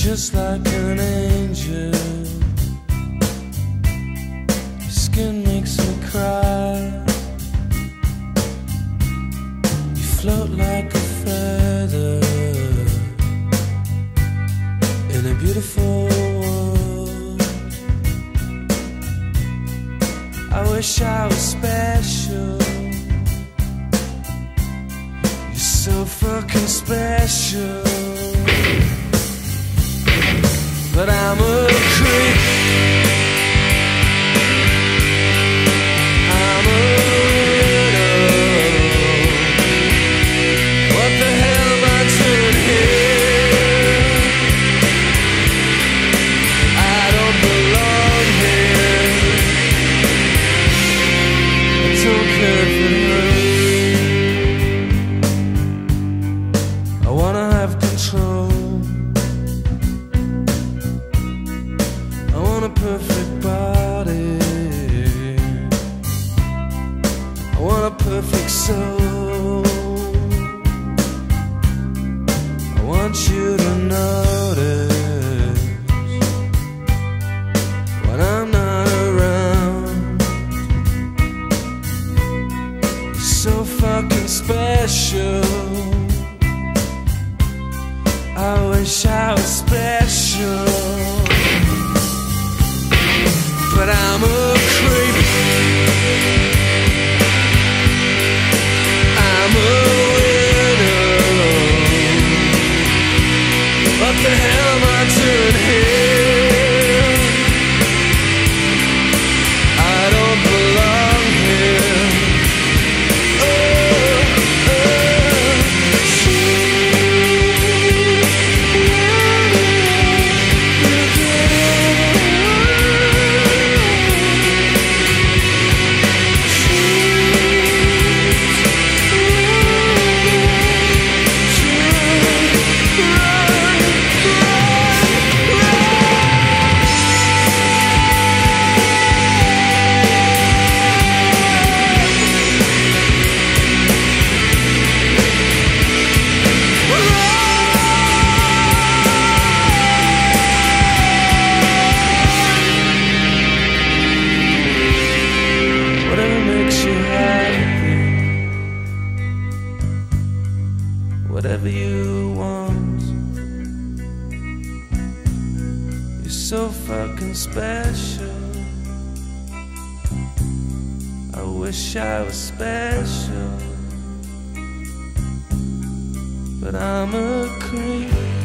just like an angel. Your skin makes me cry. You float like a feather in a beautiful world. I wish I was special. You're so fucking special. But I'm a creep. I'm a widow. What the hell am I doing here? I don't belong here. I don't care if it hurts. I wanna have control. I want a perfect body. I want a perfect soul. I want you to notice when I'm not around. You're so fucking special. I wish I was special. But I'm a creep. I'm a widow. What the hell am I doing here? I don't belong here. Whatever you want. You're so fucking special. I wish I was special. But I'm a creep.